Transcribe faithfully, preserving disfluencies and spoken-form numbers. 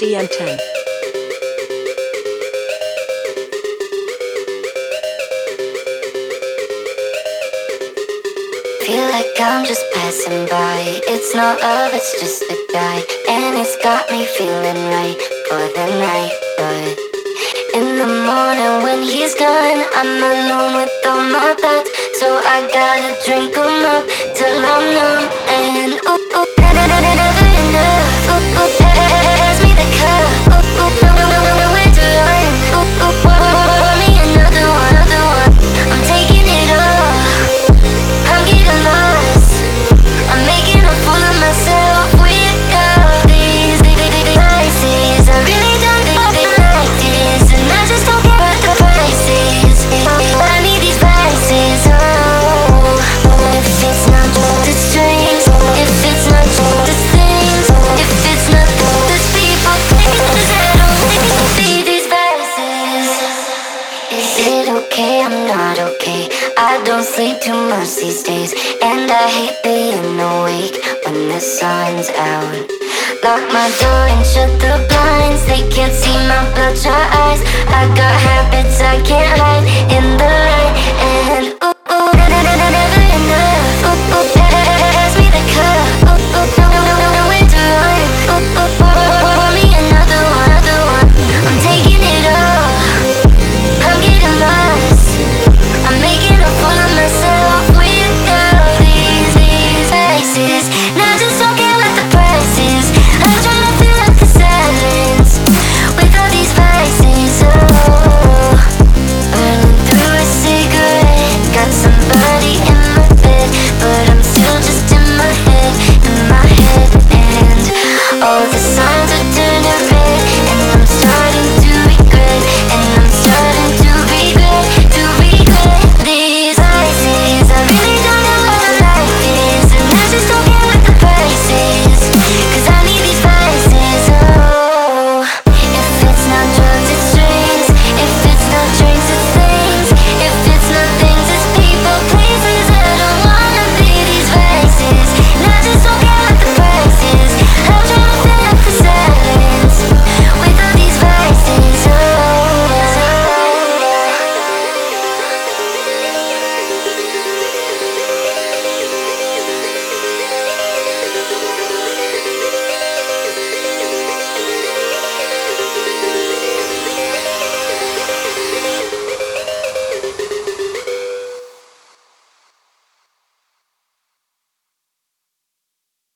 C M ten. Feel like I'm just passing by. It's not love, it's just a guy, and it's got me feeling right for the night. But in the morning when he's gone, I'm alone with all my thoughts. So I gotta drink 'em up till I'm numb. And ooh, ooh, never enough. Ooh, ooh, pass me the cup. Ooh, ooh, no, no, no, no, nowhere to run. Ooh, ooh, pour me another one, another one. I'm taking it all. I'm getting lost. I'm making a fool of myself with all these devices. I really don't think like this, and I just don't care what the price is. I need these vices. Oh, if it's not the strings, if it's not the things, if it's not these people, things I don't need these vices. Is it okay? I'm not okay. I don't sleep too much these days, and I hate being awake when the sun's out. Lock my door and shut the blinds. They can't see my bloodshot eyes. I got habits I can't hide in the